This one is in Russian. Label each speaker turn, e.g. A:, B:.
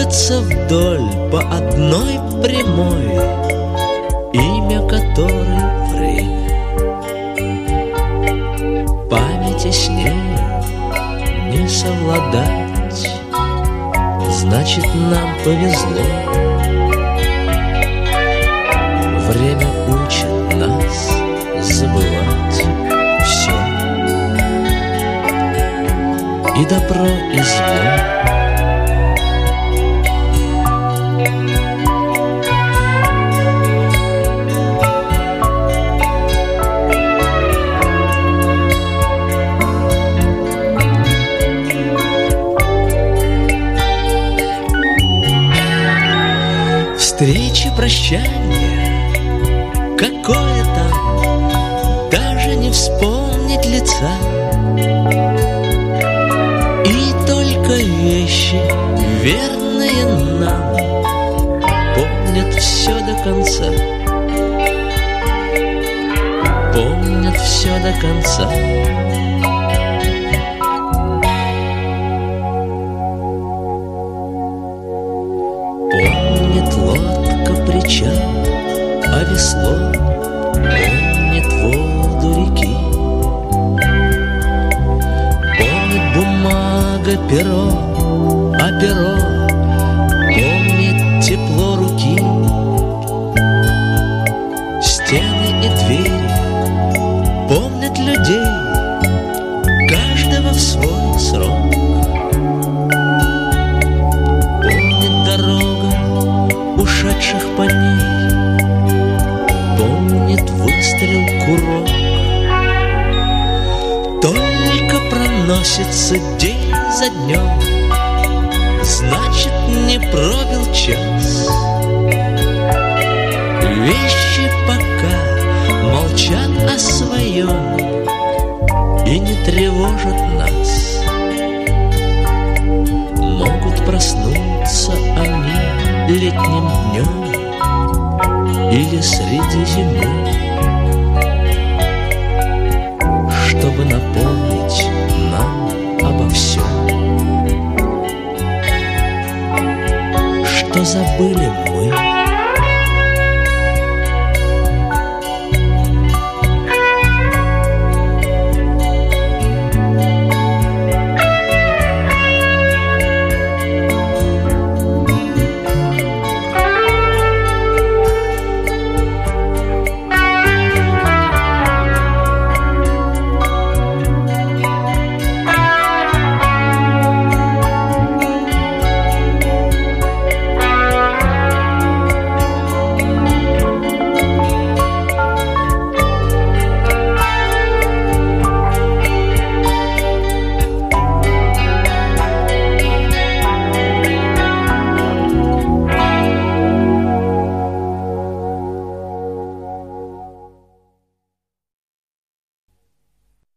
A: двигаться вдоль по одной прямой, имя которой время. Памяти с нею не совладать, значит, нам повезло. Время учит нас забывать все, и добро, и зло. Встречи, прощания, какое там, даже не вспомнить лица. И только вещи, верные нам, помнят все до конца. Помнят все до конца. Помнит лодка причал, а весло помнит воду реки. Помнит бумага перо, а перо помнит тепло руки. Стены и двери помнят людей, каждого в свой срок. Помнит дорога ушедших по ней, помнит выстрел курок. Только проносится день за днем, значит, не пробил час. Вещи пока молчат о своем и не тревожат нас. Могут проснуться они летним днем или среди зимы.